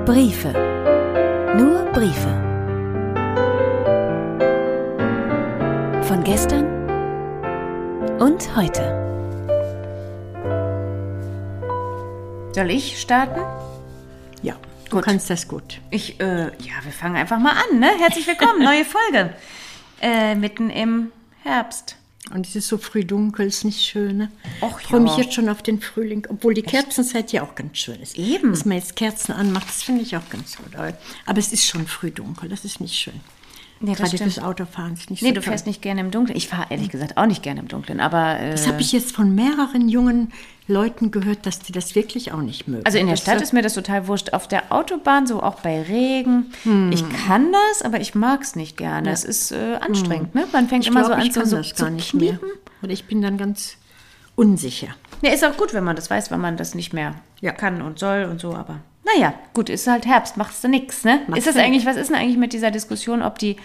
Briefe. Nur Briefe. Von gestern und heute. Soll ich starten? Ja, du kannst das gut. Wir fangen einfach mal an, ne? Herzlich willkommen, neue Folge. Mitten im Herbst. Und es ist so früh dunkel, ist nicht schön, ne? Och, ich freue mich ja. jetzt schon auf den Frühling, obwohl die Kerzenzeit ja auch ganz schön ist. Eben. Dass man jetzt Kerzen anmacht, das finde ich auch ganz gut. Aber es ist schon früh dunkel, das ist nicht schön. Nee, das Gerade stimmt. fürs Autofahren ist nicht Nee, so du toll. fährst nicht gerne im Dunkeln. Ich fahre ehrlich gesagt auch nicht gerne im Dunkeln, aber... Das habe ich jetzt von mehreren jungen Leuten gehört, dass die das wirklich auch nicht mögen. Also in der Stadt ist mir das total wurscht. Auf der Autobahn, so auch bei Regen. Ich kann das, aber ich mag es nicht gerne. Es ist anstrengend, ne? Man fängt ich immer glaub, so an ich kann so das zu gar nicht mehr. kniepen. Oder ich bin dann ganz unsicher. Ja, ist auch gut, wenn man das weiß, wenn man das nicht mehr Ja. kann und soll und so, aber naja, gut, ist halt Herbst, machst du nix, ne? Machst Ist das du eigentlich, was ist denn eigentlich mit dieser Diskussion, ob die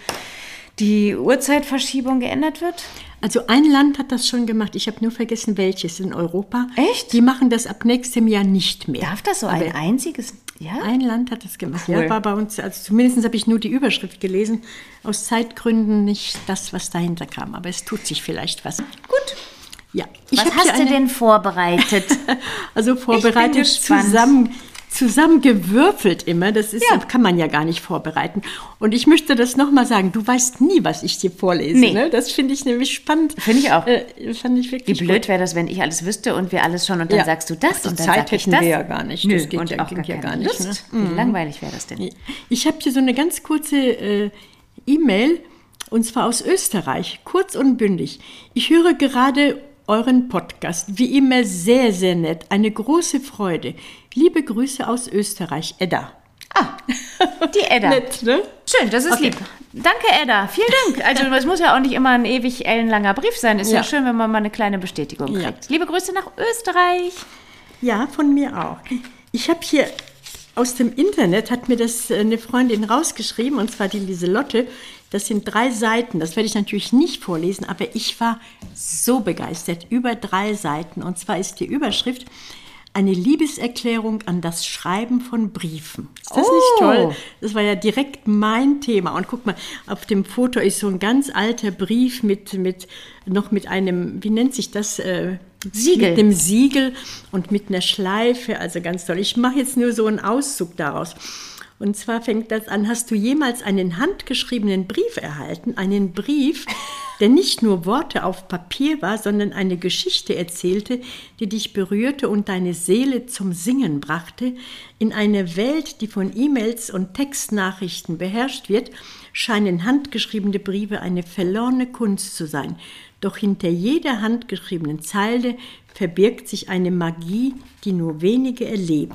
Uhrzeitverschiebung geändert wird? Also ein Land hat das schon gemacht, ich habe nur vergessen, welches in Europa. Echt? Die machen das ab nächstem Jahr nicht mehr. Darf das so ein einziges, ja? Ein Land hat das gemacht. Cool. Ja, war bei uns, also zumindest habe ich nur die Überschrift gelesen. Aus Zeitgründen nicht das, was dahinter kam. Aber es tut sich vielleicht was. Gut. Ja. Was hast du denn vorbereitet? Also Ich bin vorbereitet, gespannt. zusammengewürfelt immer. Das ist, Ja. kann man ja gar nicht vorbereiten. Und ich möchte das nochmal sagen. Du weißt nie, was ich dir vorlese. Nee. Ne? Das finde ich nämlich spannend. Finde ich auch. Fand ich Wie wirklich blöd wäre das, wenn ich alles wüsste und wir alles schon und dann Ja. sagst du das Die und dann Zeit sag ich hätten das. wir ja gar nicht. Nö, Das geht und ja- auch ging ja keine gar nicht, Lust. Wie langweilig wäre das denn? Ich habe hier so eine ganz kurze E-Mail, und zwar aus Österreich, kurz und bündig. Ich höre gerade euren Podcast, wie immer sehr, sehr nett, eine große Freude. Liebe Grüße aus Österreich, Edda. Ah, die Edda. Nett, ne? Schön, das ist Okay. lieb. Danke, Edda. Vielen Dank. Also es muss ja auch nicht immer ein ewig ellenlanger Brief sein. Ist ja Ja. schön, wenn man mal eine kleine Bestätigung Ja. kriegt. Liebe Grüße nach Österreich. Ja, von mir auch. Ich habe hier aus dem Internet, hat mir das eine Freundin rausgeschrieben, und zwar die Lieselotte. Das sind 3 Seiten, das werde ich natürlich nicht vorlesen, aber ich war so begeistert, über 3 Seiten. Und zwar ist die Überschrift: eine Liebeserklärung an das Schreiben von Briefen. Ist das nicht toll? Das war ja direkt mein Thema. Und guck mal, auf dem Foto ist so ein ganz alter Brief mit einem, wie nennt sich das? Siegel. Mit dem Siegel und mit einer Schleife, also ganz toll. Ich mache jetzt nur so einen Auszug daraus. Und zwar fängt das an: Hast du jemals einen handgeschriebenen Brief erhalten? Einen Brief, der nicht nur Worte auf Papier war, sondern eine Geschichte erzählte, die dich berührte und deine Seele zum Singen brachte. In einer Welt, die von E-Mails und Textnachrichten beherrscht wird, scheinen handgeschriebene Briefe eine verlorene Kunst zu sein. Doch hinter jeder handgeschriebenen Zeile verbirgt sich eine Magie, die nur wenige erleben.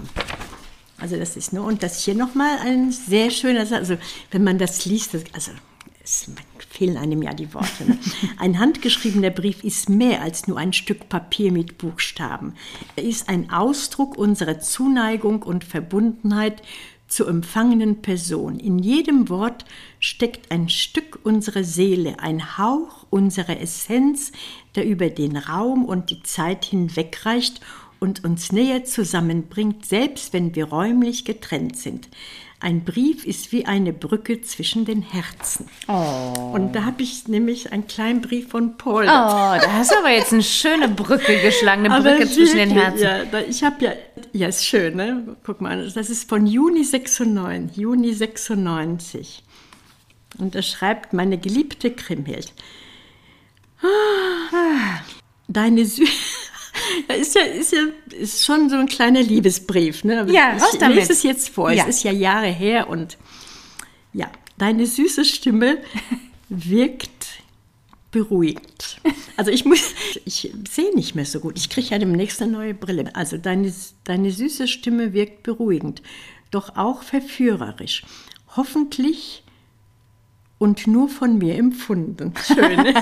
Also das ist nur, und das hier nochmal ein sehr schöner Satz. Also wenn man das liest, es fehlen einem ja die Worte. Ne? Ein handgeschriebener Brief ist mehr als nur ein Stück Papier mit Buchstaben. Er ist ein Ausdruck unserer Zuneigung und Verbundenheit zur empfangenen Person. In jedem Wort steckt ein Stück unserer Seele, ein Hauch unserer Essenz, der über den Raum und die Zeit hinwegreicht und uns näher zusammenbringt, selbst wenn wir räumlich getrennt sind. Ein Brief ist wie eine Brücke zwischen den Herzen. Oh. Und da habe ich nämlich einen kleinen Brief von Paul. Oh, da hast du aber jetzt eine schöne Brücke geschlagen, eine Brücke zwischen den Herzen. Ich habe ja, ist schön, ne? Guck mal, das ist von Juni 96. Und da schreibt meine geliebte Kriemhild: Deine ist schon so ein kleiner Liebesbrief, ne? Aber Ja, raus damit. Ich lese es jetzt vor. Ja. Es ist ja Jahre her und ja, deine süße Stimme wirkt beruhigend. Also ich sehe nicht mehr so gut. Ich kriege ja demnächst eine neue Brille. Also deine süße Stimme wirkt beruhigend, doch auch verführerisch. Hoffentlich und nur von mir empfunden. Schön. Ne?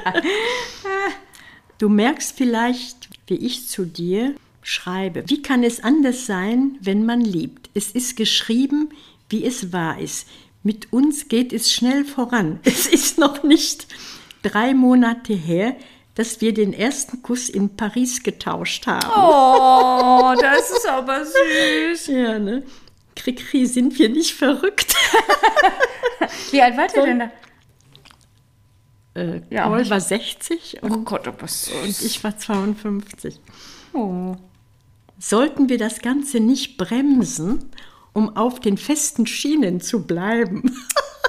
Du merkst vielleicht, wie ich zu dir schreibe. Wie kann es anders sein, wenn man liebt? Es ist geschrieben, wie es wahr ist. Mit uns geht es schnell voran. Es ist noch nicht 3 Monate her, dass wir den ersten Kuss in Paris getauscht haben. Oh, das ist aber süß. Ja, ne? Kri, sind wir nicht verrückt? Wie alt wart ihr denn da? Paul war 60 Oh Gott, aber so. und ich war 52. Oh. Sollten wir das Ganze nicht bremsen, um auf den festen Schienen zu bleiben?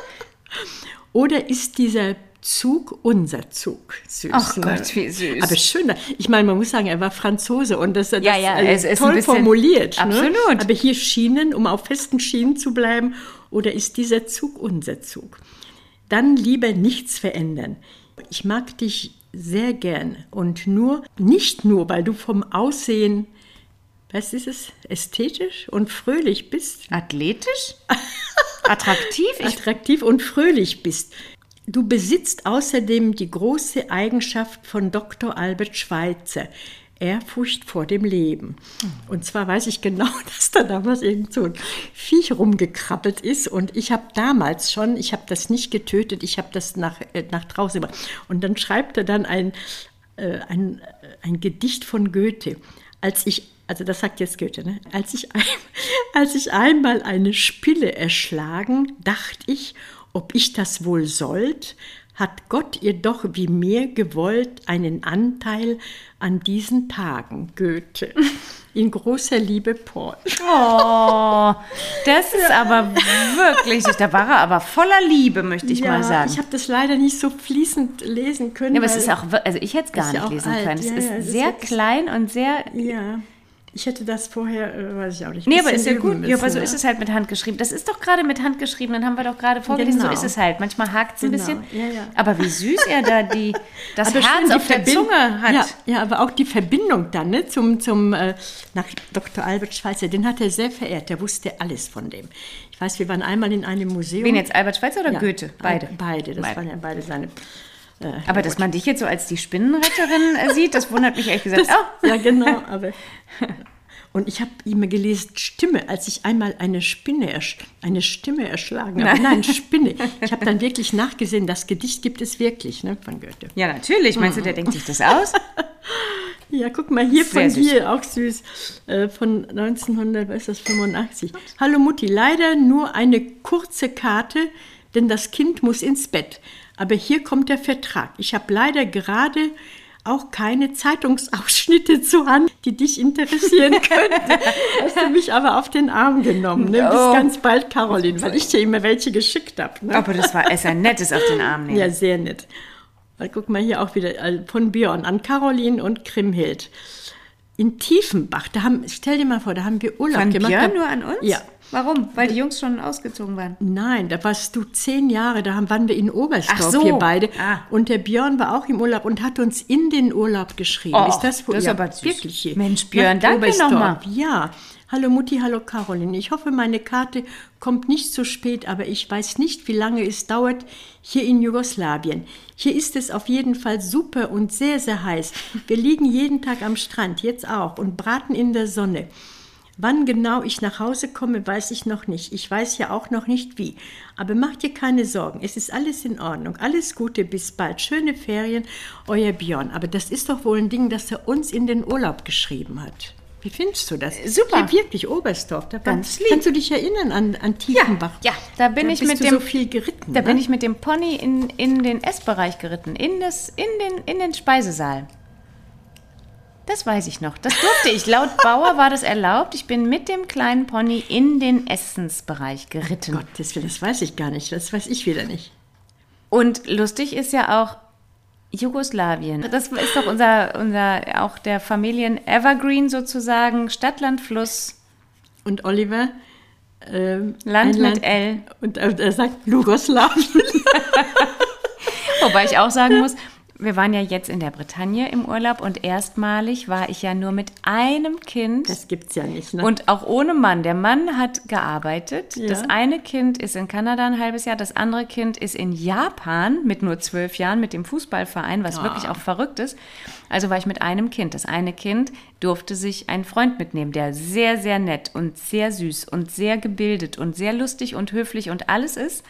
Oder ist dieser Zug unser Zug? Süß, Ach Gott, wie süß. Aber schön. Ich meine, man muss sagen, er war Franzose und das es ist ein toll bisschen formuliert. absolut. Ne? Aber hier Schienen, um auf festen Schienen zu bleiben, oder ist dieser Zug unser Zug? Dann lieber nichts verändern. Ich mag dich sehr gern und nicht nur, weil du vom Aussehen, was ist es, ästhetisch und fröhlich bist. Athletisch? Attraktiv? Attraktiv und fröhlich bist. Du besitzt außerdem die große Eigenschaft von Dr. Albert Schweitzer, Ehrfurcht vor dem Leben. Und zwar weiß ich genau, dass da damals irgend so ein Viech rumgekrabbelt ist und ich habe damals schon, ich habe das nicht getötet, ich habe das nach draußen gemacht. Und dann schreibt er dann ein Gedicht von Goethe. Also das sagt jetzt Goethe, ne? Als ich einmal eine Spinne erschlagen, dachte ich, ob ich das wohl sollt, hat Gott ihr doch wie mir gewollt einen Anteil an diesen Tagen, Goethe. In großer Liebe, Paul. Oh, das ist aber wirklich, da war er aber voller Liebe, möchte ich mal sagen. Ich habe das leider nicht so fließend lesen können. Ja, aber es ist auch, also ich hätte es gar nicht lesen können. Es ist sehr klein und sehr... Ja. Ich hätte das vorher, weiß ich auch nicht. Nee, aber ist ja gut. Müssen, ja, aber so ist es halt mit handgeschrieben. Das ist doch gerade mit handgeschrieben, dann haben wir doch gerade vorgelesen, so ist es halt. Manchmal hakt es ein bisschen. Ja. Aber wie süß er da das aber Herz auf der Zunge hat. Ja, aber auch die Verbindung dann, ne, nach Dr. Albert Schweitzer, den hat er sehr verehrt. Der wusste alles von dem. Ich weiß, wir waren einmal in einem Museum. Wen jetzt, Albert Schweitzer oder Goethe? Beide. Beide, das waren ja beide seine... aber dass man dich jetzt so als die Spinnenretterin sieht, das wundert mich ehrlich gesagt auch. Ja, genau, aber... Und ich habe immer gelesen, Stimme, als ich einmal eine Stimme erschlagen habe. Nein, Spinne. Ich habe dann wirklich nachgesehen, das Gedicht gibt es wirklich, ne, von Goethe. Ja, natürlich. Meinst du, der denkt sich das aus? Ja, guck mal, hier Sehr von dir, auch süß, von 1985. Hallo Mutti, leider nur eine kurze Karte, denn das Kind muss ins Bett. Aber hier kommt der Vertrag. Ich habe leider gerade auch keine Zeitungsausschnitte zur Hand, die dich interessieren könnten. Hast du mich aber auf den Arm genommen. Ne? Bis ganz bald, Caroline, weil ich dir immer welche geschickt habe. Ne? Aber das war ein nettes auf den Arm nehmen. Ja, sehr nett. Weil, guck mal hier auch wieder von Björn an Caroline und Kriemhild. In Tiefenbach, stell dir mal vor, da haben wir Urlaub von gemacht. Björn nur an uns? Ja. Warum? Weil die Jungs schon ausgezogen waren? Nein, da warst du 10 Jahre, da waren wir in Oberstdorf, Ach so. wir beide. Ah. Und der Björn war auch im Urlaub und hat uns in den Urlaub geschrieben. Oh, ist das ist aber süß. wirklich hier? Mensch, Björn, Nach danke Oberstdorf. nochmal. Ja. Hallo Mutti, hallo Caroline. Ich hoffe, meine Karte kommt nicht so spät, aber ich weiß nicht, wie lange es dauert hier in Jugoslawien. Hier ist es auf jeden Fall super und sehr, sehr heiß. Wir liegen jeden Tag am Strand, jetzt auch, und braten in der Sonne. Wann genau ich nach Hause komme, weiß ich noch nicht. Ich weiß ja auch noch nicht wie. Aber macht dir keine Sorgen, es ist alles in Ordnung. Alles Gute, bis bald. Schöne Ferien, euer Björn. Aber das ist doch wohl ein Ding, das er uns in den Urlaub geschrieben hat. Wie findest du das? Super. Hier wirklich Oberstdorf. Ganz lieb. Kannst du dich erinnern an Tiefenbach? Ja, da bin ich mit dem so viel geritten. Da bin ich mit dem Pony in den Essbereich geritten, in den Speisesaal. Das weiß ich noch. Das durfte ich. Laut Bauer war das erlaubt. Ich bin mit dem kleinen Pony in den Essensbereich geritten. Gottes Willen, das weiß ich gar nicht. Das weiß ich wieder nicht. Und lustig ist ja auch Jugoslawien. Das ist doch unser auch der Familien-Evergreen sozusagen. Stadt, Land, Fluss. Und Oliver? Land mit L. Und er sagt Jugoslawien. Wobei ich auch sagen muss, wir waren ja jetzt in der Bretagne im Urlaub und erstmalig war ich ja nur mit einem Kind. Das gibt's ja nicht, ne? Und auch ohne Mann. Der Mann hat gearbeitet. Ja. Das eine Kind ist in Kanada ein halbes Jahr, das andere Kind ist in Japan mit nur 12 Jahren mit dem Fußballverein, was wirklich auch verrückt ist. Also war ich mit einem Kind. Das eine Kind durfte sich einen Freund mitnehmen, der sehr, sehr nett und sehr süß und sehr gebildet und sehr lustig und höflich und alles ist.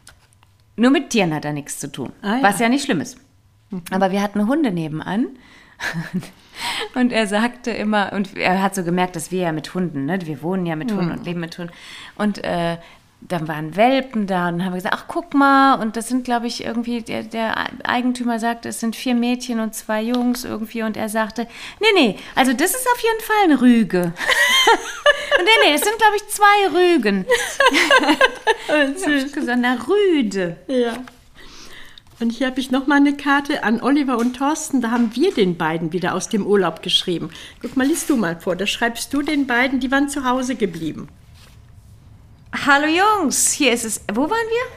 Nur mit Tieren hat er nichts zu tun, was ja nicht schlimm ist. Aber wir hatten Hunde nebenan Und er sagte immer, und er hat so gemerkt, dass wir ja mit Hunden, ne? Wir wohnen ja mit Hunden und leben mit Hunden. Und dann waren Welpen da und dann haben wir gesagt, ach, guck mal. Und das sind, glaube ich, irgendwie, der Eigentümer sagte, es sind 4 Mädchen und 2 Jungs irgendwie. Und er sagte, nee, also das ist auf jeden Fall eine Rüge. Und nee, es sind, glaube ich, 2 Rügen. Und ich habe gesagt, na, Rüde. Ja. Und hier habe ich nochmal eine Karte an Oliver und Thorsten. Da haben wir den beiden wieder aus dem Urlaub geschrieben. Guck mal, liest du mal vor. Da schreibst du den beiden, die waren zu Hause geblieben. Hallo Jungs, hier ist es. Wo waren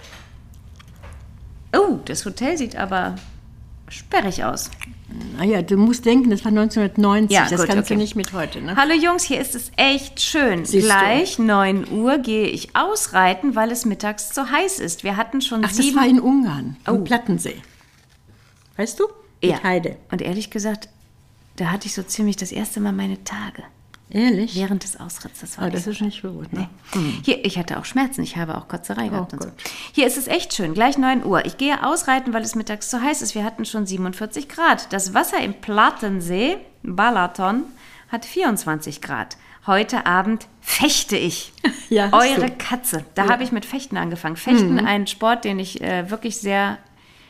wir? Oh, das Hotel sieht aber sperrig aus. Naja, du musst denken, das war 1990. Ja, das gut, kannst okay. du nicht mit heute, ne? Hallo Jungs, hier ist es echt schön. Siehst Gleich 9 Uhr gehe ich ausreiten, weil es mittags zu heiß ist. Wir hatten schon Ach, 7... das war in Ungarn, am Plattensee. Weißt du? Ja. Mit Heide. Und ehrlich gesagt, da hatte ich so ziemlich das erste Mal meine Tage. Ehrlich? Während des Ausritts. Das war Oh, das ist nicht so gut, ne? Hier, ich hatte auch Schmerzen, ich habe auch Kotzerei gehabt und so. Gott. Hier ist es echt schön, gleich 9 Uhr. Ich gehe ausreiten, weil es mittags zu heiß ist. Wir hatten schon 47 Grad. Das Wasser im Plattensee, Balaton, hat 24 Grad. Heute Abend fechte ich. Ja, hast Eure du. Katze. Da habe ich mit Fechten angefangen. Fechten, ein Sport, den ich wirklich sehr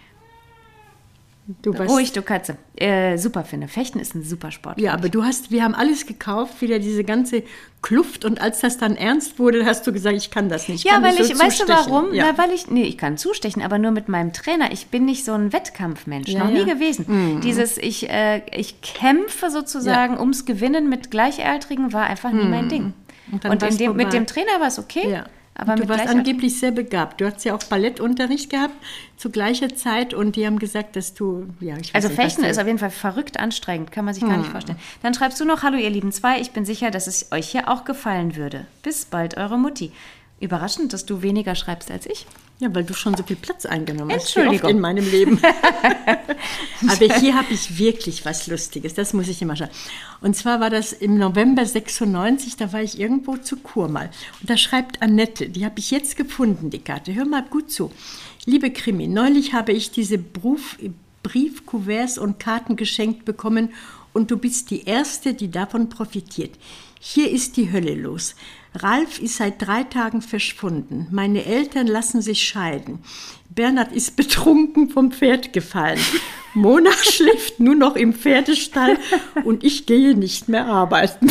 ruhig, du Katze, super finde. Fechten ist ein super Sport. Ja, aber wir haben alles gekauft, wieder diese ganze Kluft, und als das dann ernst wurde, hast du gesagt, ich kann das nicht. Ja, kann weil nicht ich, so weißt du zustechen. warum? Ja. Ich kann zustechen, aber nur mit meinem Trainer. Ich bin nicht so ein Wettkampfmensch, Ja, noch nie ja. gewesen. Dieses, ich kämpfe sozusagen ums Gewinnen mit Gleichaltrigen war einfach nie mein Ding. Und dann Und war's mit vorbei. dem Trainer war es okay. Ja. Aber du mit warst Gleichaltrigen- angeblich sehr begabt. Du hast ja auch Ballettunterricht gehabt zu gleicher Zeit, und die haben gesagt, dass du, ja, ich weiß Also nicht, Fechten was du- ist auf jeden Fall verrückt anstrengend, kann man sich gar nicht vorstellen. Dann schreibst du noch, hallo ihr lieben 2, ich bin sicher, dass es euch hier auch gefallen würde. Bis bald, eure Mutti. Überraschend, dass du weniger schreibst als ich. Ja, weil du schon so viel Platz eingenommen hast, wie Entschuldigung. oft in meinem Leben. Aber hier habe ich wirklich was Lustiges, das muss ich immer sagen. Und zwar war das im November 96, da war ich irgendwo zu Kurmal. Und da schreibt Annette, die habe ich jetzt gefunden, die Karte. Hör mal gut zu. Liebe Krimi, neulich habe ich diese Briefkuverts und Karten geschenkt bekommen, und du bist die Erste, die davon profitiert. Hier ist die Hölle los. Ralf ist seit 3 Tagen verschwunden. Meine Eltern lassen sich scheiden. Bernhard ist betrunken vom Pferd gefallen. Mona schläft nur noch im Pferdestall und ich gehe nicht mehr arbeiten.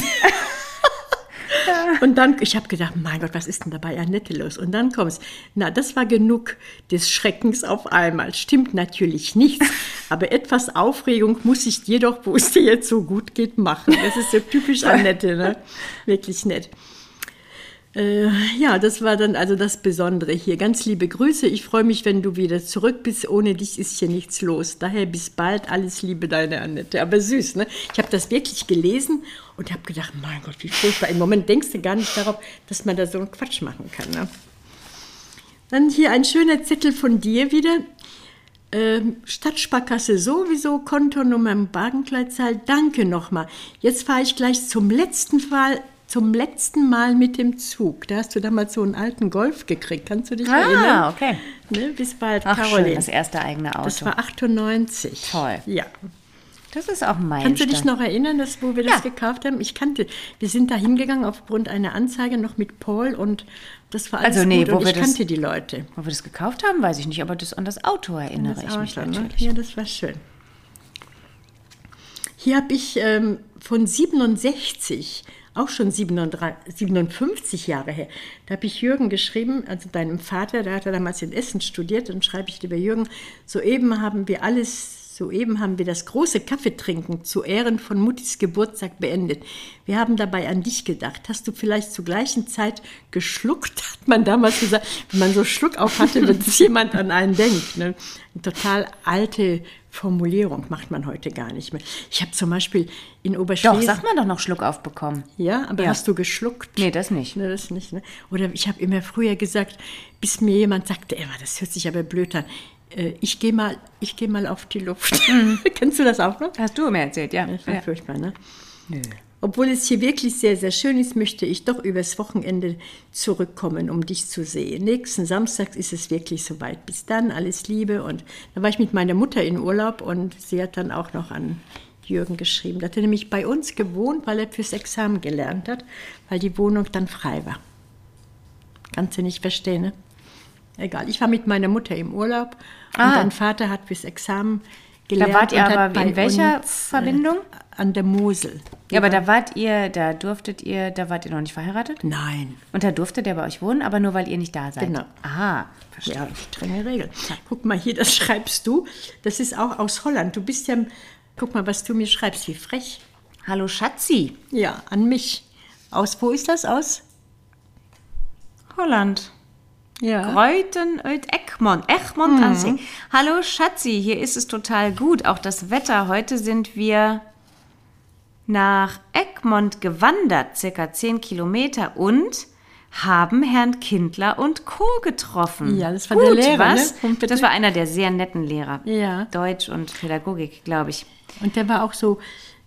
Und dann, ich habe gedacht, mein Gott, was ist denn da bei Annette los? Und dann kommt's. Na, das war genug des Schreckens auf einmal. Stimmt natürlich nichts, aber etwas Aufregung muss ich dir doch, wo es dir jetzt so gut geht, machen. Das ist so typisch Annette, ne? Wirklich nett. Ja, das war dann also das Besondere hier. Ganz liebe Grüße. Ich freue mich, wenn du wieder zurück bist. Ohne dich ist hier nichts los. Daher bis bald. Alles Liebe, deine Annette. Aber süß, ne? Ich habe das wirklich gelesen und habe gedacht, mein Gott, wie furchtbar. Im Moment denkst du gar nicht darauf, dass man da so einen Quatsch machen kann, ne? Dann hier ein schöner Zettel von dir wieder. Stadtsparkasse sowieso, Kontonummer im Wagenkleidzahl. Danke nochmal. Jetzt fahre ich gleich zum letzten Mal mit dem Zug. Da hast du damals so einen alten Golf gekriegt. Kannst du dich erinnern? Ah, okay. Ne? Bis bald, Ach, Caroline. schön, das erste eigene Auto. Das war 98. Toll. Ja. Das ist auch ein Meilenstein. Kannst du dich noch erinnern, wo wir Ja. das gekauft haben? Wir sind da hingegangen aufgrund einer Anzeige noch mit Paul, und das war alles Also nee, gut, wo und wir ich das- kannte die Leute. Wo wir das gekauft haben, weiß ich nicht, aber an das Auto erinnere ich mich Auto, ne? natürlich. Ja, das war schön. Hier habe ich von 67, auch schon 57 Jahre her, da habe ich Jürgen geschrieben, also deinem Vater, der hat ja damals in Essen studiert, dann schreibe ich, lieber Jürgen, soeben haben wir das große Kaffeetrinken zu Ehren von Muttis Geburtstag beendet. Wir haben dabei an dich gedacht. Hast du vielleicht zur gleichen Zeit geschluckt? Hat man damals gesagt, wenn man so Schluck auf hatte, wenn es jemand an einen denkt. Ne? Eine total alte Formulierung, macht man heute gar nicht mehr. Ich habe zum Beispiel in Doch, Oberschlesien... sagt man doch noch Schluck aufbekommen. Ja, aber Ja. hast du geschluckt? Nee, das nicht. Ne, das nicht, ne? Oder ich habe immer früher gesagt, bis mir jemand sagte, Emma, das hört sich aber blöd an, ich geh mal auf die Luft. Kennst du das auch noch? Hast du mir erzählt, ja. Das war Ja. furchtbar, ne? Nö. Obwohl es hier wirklich sehr, sehr schön ist, möchte ich doch übers Wochenende zurückkommen, um dich zu sehen. Nächsten Samstag ist es wirklich soweit. Bis dann, alles Liebe. Und da war ich mit meiner Mutter in Urlaub, und sie hat dann auch noch an Jürgen geschrieben. Der hat nämlich bei uns gewohnt, weil er fürs Examen gelernt hat, weil die Wohnung dann frei war. Kannst du nicht verstehen, ne? Egal, ich war mit meiner Mutter im Urlaub und dein Vater hat fürs Examen gelernt. Da wart ihr aber in welcher Verbindung? An der Mosel. Ja, aber da wart ihr noch nicht verheiratet? Nein. Und da durfte der bei euch wohnen, aber nur, weil ihr nicht da seid? Genau. Aha, verstehe. Ja, strenge Regel. Guck mal hier, das schreibst du. Das ist auch aus Holland. Du bist ja, guck mal, was du mir schreibst, wie frech. Hallo Schatzi. Ja, an mich. Wo ist das aus? Holland. Ja. Greuten uit Egmond an See. Hallo Schatzi, hier ist es total gut. Auch das Wetter. Heute sind wir nach Egmond gewandert, circa 10 Kilometer und haben Herrn Kindler und Co. getroffen. Ja, das war der Lehrer, was? Ne? Das war einer der sehr netten Lehrer. Ja. Deutsch und Pädagogik, glaube ich. Und der war auch so,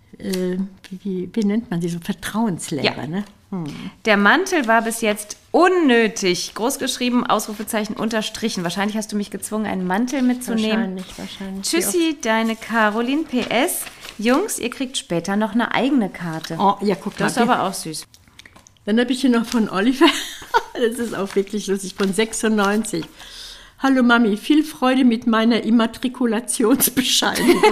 wie nennt man die, so Vertrauenslehrer, ne? Der Mantel war bis jetzt unnötig. Großgeschrieben, Ausrufezeichen, unterstrichen. Wahrscheinlich hast du mich gezwungen, einen Mantel mitzunehmen. Wahrscheinlich. Tschüssi, deine Caroline. PS. Jungs, ihr kriegt später noch eine eigene Karte. Oh, ja, guck mal. Das ist aber auch süß. Dann habe ich hier noch von Oliver, das ist auch wirklich lustig, von 96. Hallo Mami, viel Freude mit meiner Immatrikulationsbescheinigung.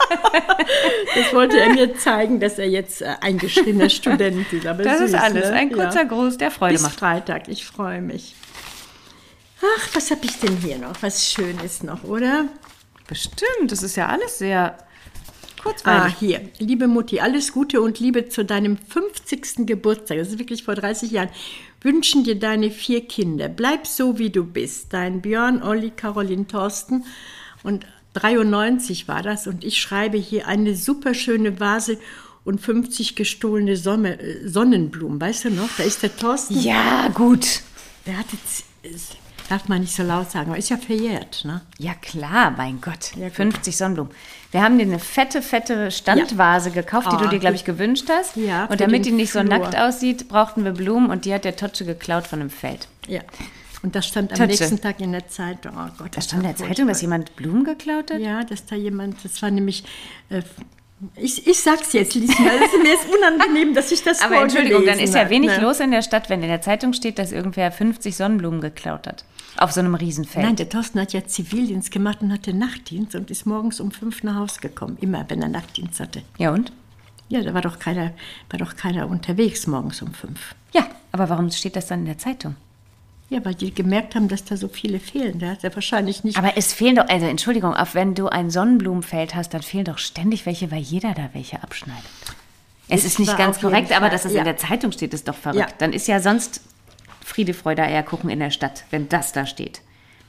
Das wollte er mir zeigen, dass er jetzt eingeschriebener Student ist. Aber das süß, ist alles. Ne? Ein kurzer Gruß, der Freude Bis macht. Freitag, ich freue mich. Ach, was habe ich denn hier noch? Was Schönes noch, oder? Bestimmt, das ist ja alles sehr kurzweilig. Hier. Liebe Mutti, alles Gute und Liebe zu deinem 50. Geburtstag. Das ist wirklich vor 30 Jahren. Wünschen dir deine 4 Kinder. Bleib so, wie du bist. Dein Björn, Olli, Caroline, Thorsten. Und 93 war das. Und ich schreibe hier eine super schöne Vase und 50 gestohlene Sonnenblumen. Weißt du noch? Da ist der Thorsten. Ja, gut. Der hat jetzt... Darf man nicht so laut sagen, aber ist ja verjährt, ne? Ja klar, mein Gott. Ja, gut. 50 Sonnenblumen. Wir haben dir eine fette Standvase gekauft, die du dir, glaube ich, gewünscht hast. Ja, und für damit den die nicht so Flur. nackt aussieht, brauchten wir Blumen und die hat der Totsche geklaut von einem Feld. Ja. Und das stand am Tötze. nächsten Tag in der Zeitung. Oh Gott, Da stand in der Zeitung, dass jemand Blumen geklaut hat? Ja, dass da jemand, das war nämlich, ich sag's jetzt, Lieschen, weil mir ist unangenehm, dass ich das Aber vorgelesen Entschuldigung, dann ist ja habe, wenig ne? los in der Stadt, wenn in der Zeitung steht, dass irgendwer 50 Sonnenblumen geklaut hat. Auf so einem Riesenfeld. Nein, der Thorsten hat ja Zivildienst gemacht und hatte Nachtdienst und ist morgens um 5 nach Hause gekommen, immer, wenn er Nachtdienst hatte. Ja und? Ja, da war doch keiner unterwegs morgens um 5. Ja, aber warum steht das dann in der Zeitung? Ja, weil die gemerkt haben, dass da so viele fehlen. Der hat ja wahrscheinlich nicht... Aber es fehlen doch, also Entschuldigung, auch wenn du ein Sonnenblumenfeld hast, dann fehlen doch ständig welche, weil jeder da welche abschneidet. Es ist nicht war ganz auf jeden korrekt, aber Fall, dass es ja. in der Zeitung steht, ist doch verrückt. Ja. Dann ist ja sonst Friede, Freude, Eierkuchen in der Stadt, wenn das da steht.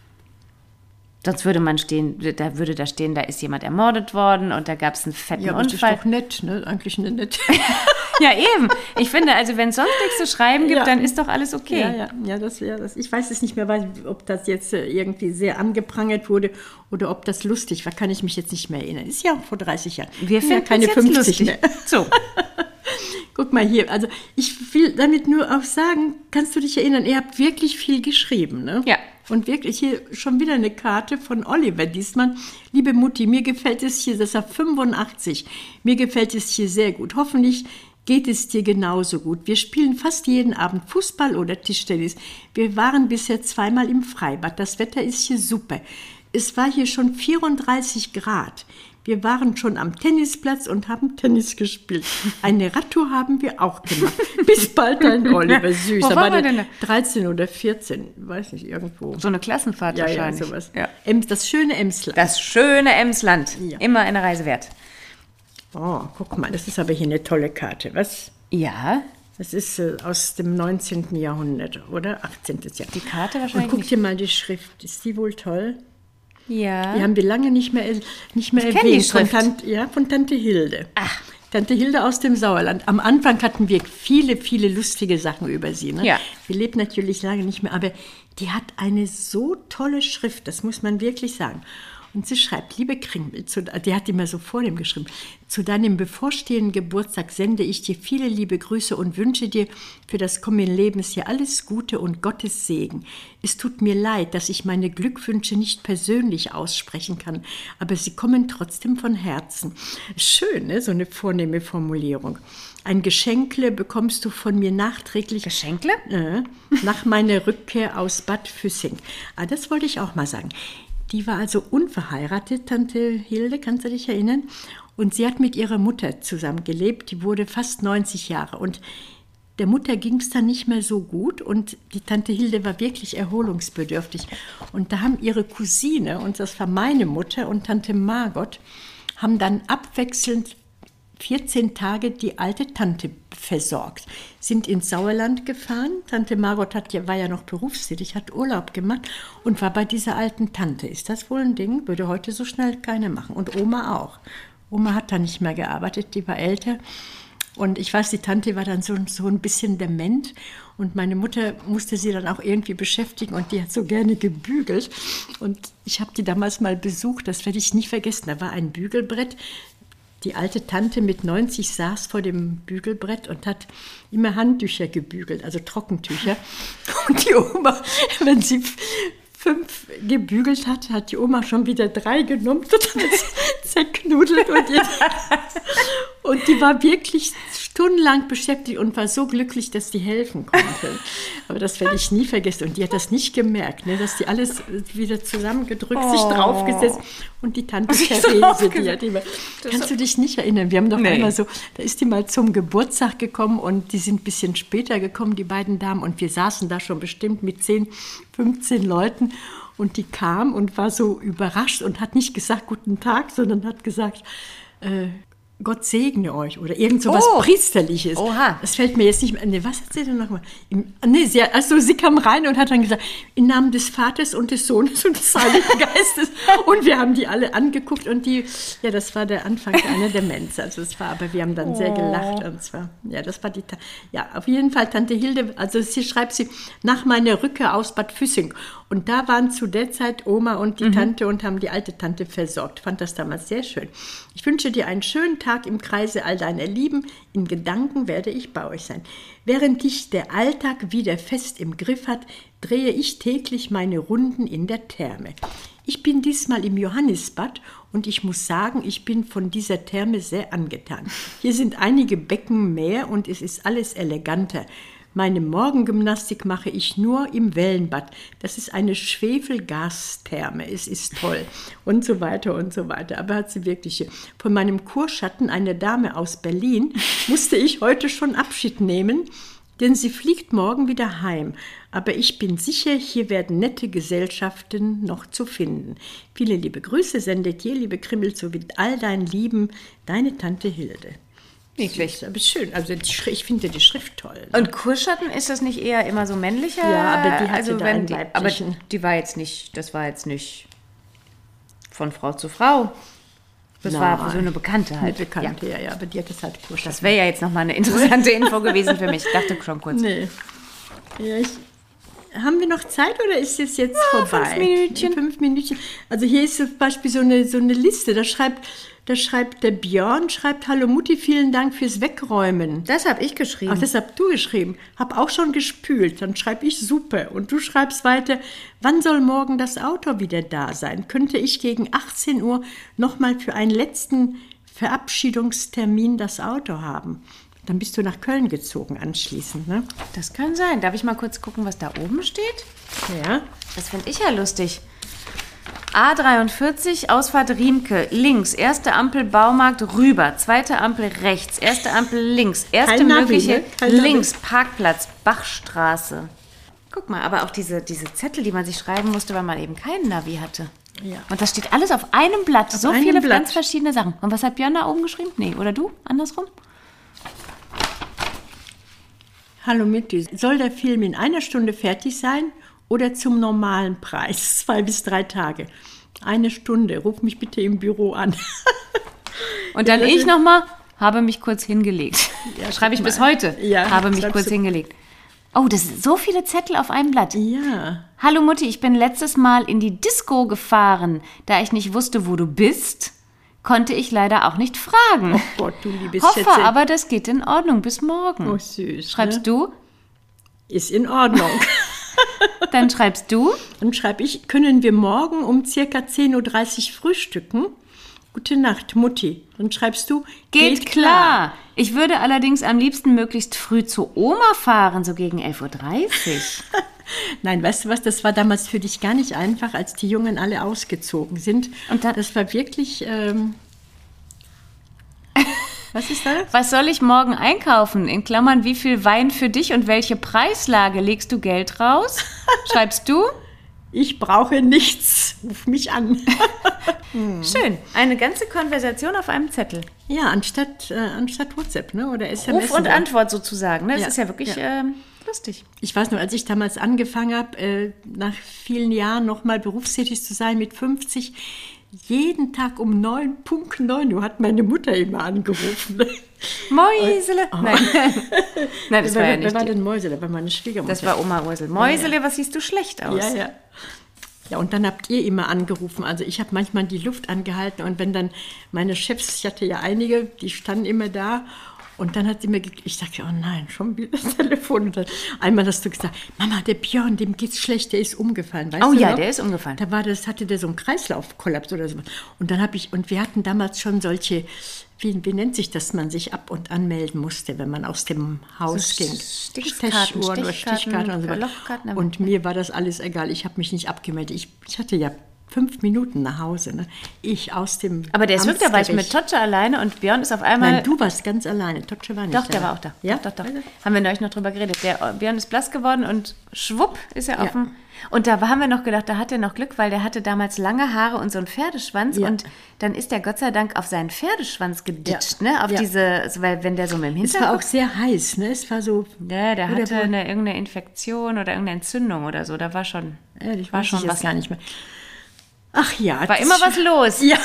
Sonst würde würde da stehen, da ist jemand ermordet worden und da gab es einen fetten ja, aber das Unfall. ist doch nett, ne? Eigentlich nett. Ja, eben. Ich finde, also wenn es sonst nichts zu schreiben gibt, Ja. dann ist doch alles okay. Ja, das. Ich weiß es nicht mehr, ob das jetzt irgendwie sehr angeprangert wurde oder ob das lustig war, kann ich mich jetzt nicht mehr erinnern. Ist ja auch vor 30 Jahren. Wir Sind finden ja keine es jetzt 50 lustig. mehr. So. Guck mal hier, also ich will damit nur auch sagen, kannst du dich erinnern, ihr habt wirklich viel geschrieben, ne? Ja. Und wirklich hier schon wieder eine Karte von Oliver diesmal. Liebe Mutti, mir gefällt es hier, das ist ja 85, mir gefällt es hier sehr gut. Hoffentlich geht es dir genauso gut. Wir spielen fast jeden Abend Fußball oder Tischtennis. Wir waren bisher 2-mal im Freibad. Das Wetter ist hier super. Es war hier schon 34 Grad. Wir waren schon am Tennisplatz und haben Tennis gespielt. Eine Radtour haben wir auch gemacht. Bis bald, dein Oliver. Süß. Wo Da waren war wir der denn 13 oder 14, weiß nicht, irgendwo. So eine Klassenfahrt Ja, wahrscheinlich. sowas. Ja. Das schöne Emsland. Das schöne Emsland. Ja. Immer eine Reise wert. Oh, guck mal, das ist aber hier eine tolle Karte. Was? Ja. Das ist aus dem 19. Jahrhundert, oder? 18. Jahrhundert. Die Karte Und wahrscheinlich guck nicht. dir mal die Schrift. Ist die wohl toll? Ja. Die haben wir lange nicht mehr kenn erwähnt. die Schrift. Von Tante Hilde. Ach. Tante Hilde aus dem Sauerland. Am Anfang hatten wir viele, viele lustige Sachen über sie. Ne? Ja. Sie lebt natürlich lange nicht mehr, aber die hat eine so tolle Schrift, das muss man wirklich sagen. Und sie schreibt, liebe Kringel, die hat immer so vor dem geschrieben, zu deinem bevorstehenden Geburtstag sende ich dir viele liebe Grüße und wünsche dir für das kommende Lebensjahr alles Gute und Gottes Segen. Es tut mir leid, dass ich meine Glückwünsche nicht persönlich aussprechen kann, aber sie kommen trotzdem von Herzen. Schön, ne? So eine vornehme Formulierung. Ein Geschenkle bekommst du von mir nachträglich. Geschenkle? Nach meiner Rückkehr aus Bad Füssing. Das wollte ich auch mal sagen. Die war also unverheiratet, Tante Hilde, kannst du dich erinnern? Und sie hat mit ihrer Mutter zusammen gelebt. Die wurde fast 90 Jahre. Und der Mutter ging es dann nicht mehr so gut. Und die Tante Hilde war wirklich erholungsbedürftig. Und da haben ihre Cousine, und das war meine Mutter und Tante Margot, haben dann abwechselnd 14 Tage die alte Tante versorgt. Sind ins Sauerland gefahren. Tante Margot war ja noch berufstätig, hat Urlaub gemacht und war bei dieser alten Tante. Ist das wohl ein Ding? Würde heute so schnell keiner machen. Und Oma auch. Oma hat da nicht mehr gearbeitet, die war älter. Und ich weiß, die Tante war dann so ein bisschen dement. Und meine Mutter musste sie dann auch irgendwie beschäftigen und die hat so gerne gebügelt. Und ich habe die damals mal besucht, das werde ich nie vergessen. Da war ein Bügelbrett. Die alte Tante mit 90 saß vor dem Bügelbrett und hat immer Handtücher gebügelt, also Trockentücher. Und die Oma, wenn sie 5 gebügelt hat, hat die Oma schon wieder 3 genommen, total zerknudelt. Und die war wirklich stundenlang beschäftigt und war so glücklich, dass die helfen konnte. Aber das werde ich nie vergessen. Und die hat das nicht gemerkt, ne, dass die alles wieder zusammengedrückt, sich draufgesetzt. Und die Tante Therese, die hat immer... Kannst du dich nicht erinnern? Wir haben doch einmal so... Da ist die mal zum Geburtstag gekommen und die sind ein bisschen später gekommen, die beiden Damen. Und wir saßen da schon bestimmt mit 10, 15 Leuten. Und die kam und war so überrascht und hat nicht gesagt, guten Tag, sondern hat gesagt... Gott segne euch oder irgend so was Priesterliches. Oha. Das fällt mir jetzt nicht mehr. Nee, was hat sie denn nochmal? Sie kam rein und hat dann gesagt, im Namen des Vaters und des Sohnes und des Heiligen Geistes. Und wir haben die alle angeguckt und das war der Anfang einer Demenz. Also aber wir haben dann sehr gelacht und zwar, das war auf jeden Fall Tante Hilde, also sie schreibt nach meiner Rückkehr aus Bad Füssing. Und da waren zu der Zeit Oma und die Tante und haben die alte Tante versorgt. Fand das damals sehr schön. Ich wünsche dir einen schönen Tag im Kreise all deiner Lieben. In Gedanken werde ich bei euch sein. Während dich der Alltag wieder fest im Griff hat, drehe ich täglich meine Runden in der Therme. Ich bin diesmal im Johannisbad und ich muss sagen, ich bin von dieser Therme sehr angetan. Hier sind einige Becken mehr und es ist alles eleganter. Meine Morgengymnastik mache ich nur im Wellenbad. Das ist eine Schwefelgastherme. Es ist toll. Und so weiter und so weiter. Aber hat sie wirklich... Von meinem Kurschatten, einer Dame aus Berlin, musste ich heute schon Abschied nehmen, denn sie fliegt morgen wieder heim. Aber ich bin sicher, hier werden nette Gesellschaften noch zu finden. Viele liebe Grüße sendet dir, liebe Krimmel, sowie all deinen Lieben, deine Tante Hilde. Niedlich. Aber schön. Also ich finde die Schrift toll. Ne? Und Kurschatten, ist das nicht eher immer so männlicher? Ja, aber die hatte da einen weiblichen. Aber das war jetzt nicht von Frau zu Frau. Das war so eine Bekannte halt. Eine Bekannte, ja, aber die hat das halt Kurschatten. Das wäre ja jetzt nochmal eine interessante Info gewesen für mich. Ich dachte schon kurz. Nee. Ja, haben wir noch Zeit oder ist es jetzt vorbei? 5 Minütchen. Also hier ist zum Beispiel so eine Liste, da schreibt der Björn, hallo Mutti, vielen Dank fürs Wegräumen. Das habe ich geschrieben. Ach, das hast du geschrieben. Hab auch schon gespült. Dann schreibe ich super. Und du schreibst weiter, wann soll morgen das Auto wieder da sein? Könnte ich gegen 18 Uhr nochmal für einen letzten Verabschiedungstermin das Auto haben? Dann bist du nach Köln gezogen anschließend, ne? Das kann sein. Darf ich mal kurz gucken, was da oben steht? Ja. Das finde ich ja lustig. A43, Ausfahrt Riemke, links, erste Ampel Baumarkt rüber, zweite Ampel rechts, erste Ampel links, erste mögliche links, Parkplatz, Bachstraße. Guck mal, aber auch diese Zettel, die man sich schreiben musste, weil man eben keinen Navi hatte. Ja. Und das steht alles auf einem Blatt, so viele ganz verschiedene Sachen. Und was hat Björn da oben geschrieben? Nee, oder du? Andersrum? Hallo Mutti, soll der Film in 1 Stunde fertig sein oder zum normalen Preis? 2 bis 3 Tage. 1 Stunde, ruf mich bitte im Büro an. Und dann ich nochmal, habe mich kurz hingelegt. Ja, schreibe ich bis heute, habe mich kurz hingelegt. Oh, das sind so viele Zettel auf einem Blatt. Ja. Hallo Mutti, ich bin letztes Mal in die Disco gefahren. Da ich nicht wusste, wo du bist, konnte ich leider auch nicht fragen. Oh Gott, du liebes Hoffe Schätzchen. aber, das geht in Ordnung. Bis morgen. Oh, süß. Schreibst du? Ist in Ordnung. Dann schreibst du? Dann schreibe ich, können wir morgen um circa 10.30 Uhr frühstücken? Gute Nacht, Mutti. Dann schreibst du, Geht klar. Ich würde allerdings am liebsten möglichst früh zu Oma fahren, so gegen 11.30 Uhr. Nein, weißt du was, das war damals für dich gar nicht einfach, als die Jungen alle ausgezogen sind. Und dann, das war wirklich, was ist da? was soll ich morgen einkaufen? In Klammern, wie viel Wein für dich und welche Preislage? Legst du Geld raus? Schreibst du? Ich brauche nichts. Ruf mich an. Schön. Eine ganze Konversation auf einem Zettel. Ja, anstatt WhatsApp, ne? Oder SMS. Ruf und Antwort sozusagen. Ne? Das Ja, ist ja wirklich ja. Lustig. Ich weiß noch, als ich damals angefangen habe, nach vielen Jahren nochmal berufstätig zu sein, mit 50, jeden Tag um 9 Uhr hat meine Mutter immer angerufen. Mäusele. Oh. Nein. Nein, das war ja nicht. Wer war denn Mäusele? Das war meine Schwiegermutter. Das war Oma Ursel. Mäusele, was siehst du schlecht aus? Ja, ja. Ja, und dann habt ihr immer angerufen. Also ich habe manchmal die Luft angehalten und wenn dann meine Chefs, ich hatte ja einige, die standen immer da und dann hat sie mir, ich sagte, oh nein, schon wieder das Telefon. Und dann, einmal hast du gesagt, Mama, der Björn, dem geht's schlecht, der ist umgefallen. Weißt Oh du ja, noch? der ist umgefallen. Da hatte der so einen Kreislaufkollaps oder so. Und dann und wir hatten damals schon solche, wie nennt sich das, man sich ab und anmelden musste, wenn man aus dem Haus ging. Stichkarten, Stechuhren oder Stichkarten und so weiter. Lochkarten. Und mir war das alles egal. Ich habe mich nicht abgemeldet. Ich hatte ja 5 Minuten nach Hause. Ne? Ich aus dem Aber der ist wirklich, da war ich mit Totsche alleine und Björn ist auf einmal... Nein, du warst ganz alleine. Totsche war nicht Doch, da. der war auch da. Ja? Doch. Haben wir neulich noch drüber geredet. Der Björn ist blass geworden und schwupp ist er auf dem... Und da haben wir noch gedacht, da hat er noch Glück, weil der hatte damals lange Haare und so einen Pferdeschwanz. Ja. Und dann ist der Gott sei Dank auf seinen Pferdeschwanz geditscht, Ja. ne? Auf Ja. diese, weil wenn der so mit dem Es Hinterkopf... war auch sehr heiß. Ne? Es war so... Ja, der hatte wohl- irgendeine Infektion oder irgendeine Entzündung oder so. Da war schon, Ehrlich, war weiß schon ich jetzt was. gar nicht mehr. Ach ja. War das immer ist was los. Ja,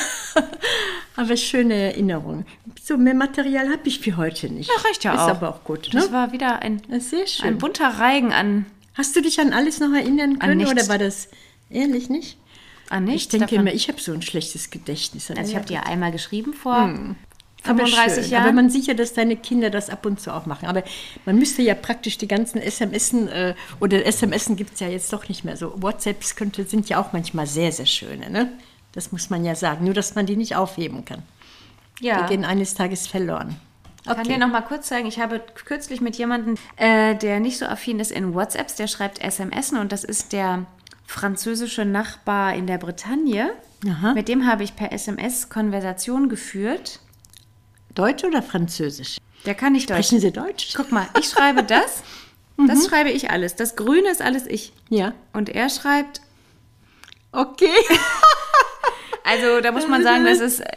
aber schöne Erinnerung. So, mehr Material habe ich für heute nicht. Ja, reicht ja ist auch. aber auch gut. Das Ne? war wieder ein Sehr schön. ein bunter Reigen an Hast du dich an alles noch erinnern können nichts. oder war das ehrlich nicht? nichts. Ich denke davon. immer, ich habe so ein schlechtes Gedächtnis. Also ich habe dir einmal geschrieben vor aber 35 schön. Jahren. Aber man sieht ja, dass deine Kinder das ab und zu auch machen. Aber man müsste ja praktisch die ganzen SMSen, oder SMSen gibt es ja jetzt doch nicht mehr so. WhatsApps sind ja auch manchmal sehr, sehr schöne, ne? Das muss man ja sagen. Nur, dass man die nicht aufheben kann. ja. Die gehen eines Tages verloren. Ich kann dir noch mal kurz zeigen, ich habe kürzlich mit jemandem, der nicht so affin ist in WhatsApps, der schreibt SMSen und das ist der französische Nachbar in der Bretagne. Aha. Mit dem habe ich per SMS Konversation geführt. Deutsch oder Französisch? Der kann nicht Deutsch. Sprechen Sie Deutsch? Guck mal, ich schreibe das. Das schreibe ich alles. Das Grüne ist alles ich. Ja. Und er schreibt, Okay. also da muss man sagen, das ist,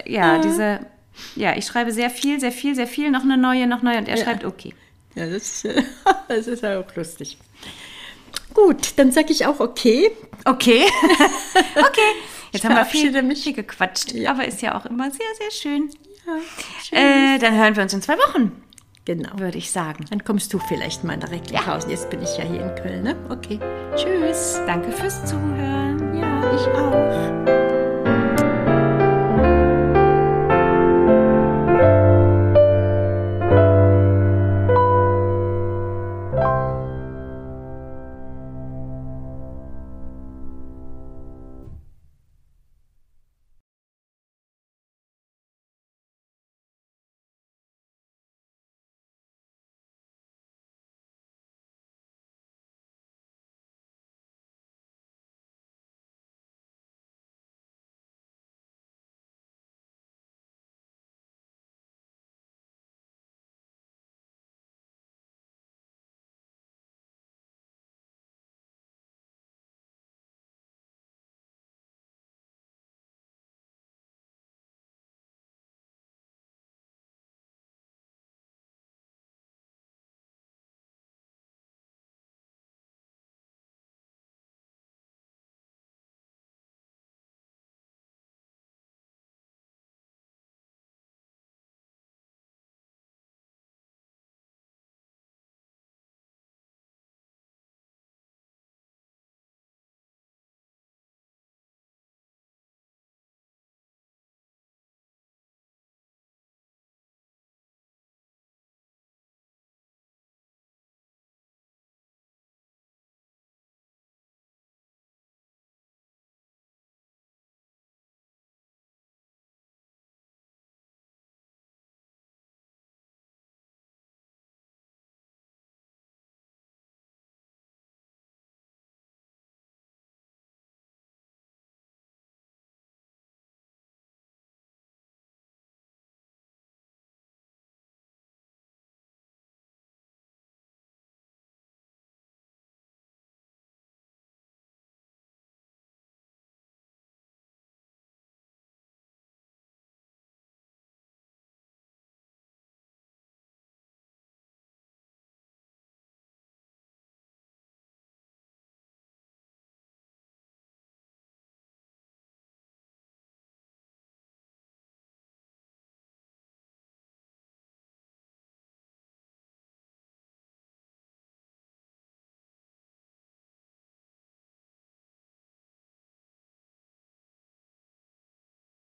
ich schreibe sehr viel, noch eine neue. Und er schreibt okay. Ja, das ist ja auch lustig. Gut, dann sage ich auch okay. Okay. Okay. Jetzt haben wir verabschiede viel gequatscht. Ja. Aber ist ja auch immer sehr, sehr schön. Ja, schön. Dann hören wir uns in 2 Wochen, Genau. würde ich sagen. Dann kommst du vielleicht mal nach Recklinghausen. Jetzt bin ich ja hier in Köln, ne? Okay. Tschüss. Danke fürs Zuhören. Ja, ich auch.